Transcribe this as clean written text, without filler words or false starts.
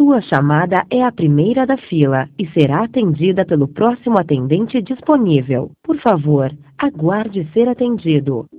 Sua chamada é a primeira da fila e será atendida pelo próximo atendente disponível. Por favor, aguarde ser atendido.